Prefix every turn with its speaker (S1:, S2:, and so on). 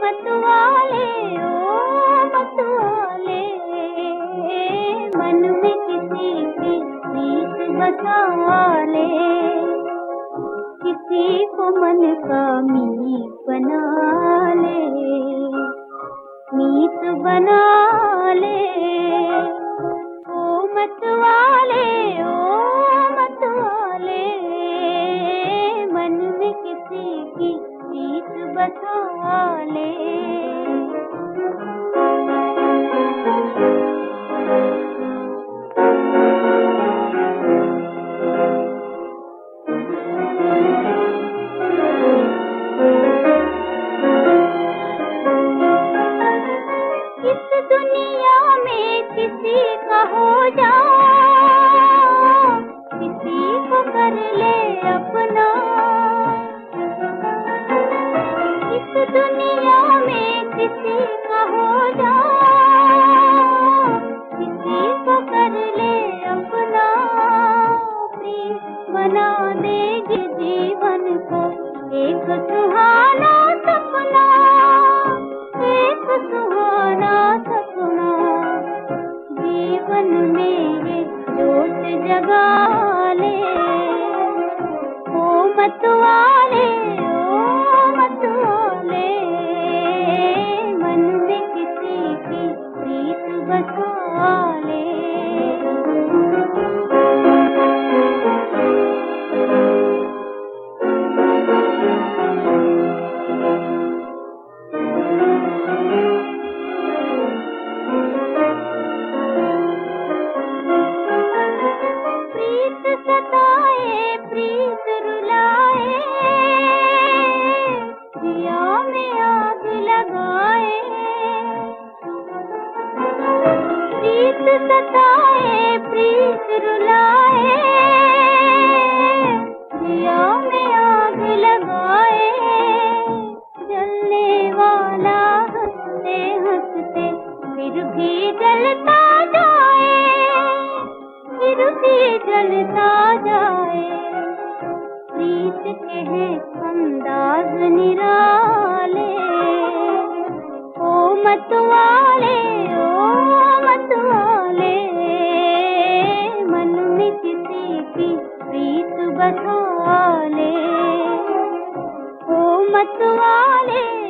S1: मतवाले ओ मतवाले, मन में किसी की रीत बता ले, किसी को मन का मीत बना ले, मीत बना ले। ओ मतवाले ओ मतवाले, मन में किसी की रीत बता ले। इस दुनिया में किसी का हो जा, किसी को कर ले अपना। इस दुनिया में किसी का हो जा, किसी को कर ले अपना। प्रीत बना देगी जीवन को एक सुहाना सपना, एक सुहाना सपना। जीवन में ये जोश जगा ले, ओ मतवाले ओ मतवाले, मन में किसी की प्रीत बसा ले। प्रीत सताए प्रीत रुलाए, जिया में आग लगाए। प्रीत सताए प्रीत रुलाए, जिया में आग लगाए। जलने वाला हंसते हंसते फिर भी जलता जाए, फिर भी जलता जाए। प्रीत के हैं अंदाज निराले, ओ मतवाले ओ मतवाले, मन में किसी की प्रीत बसा ले, ओ मतवाले।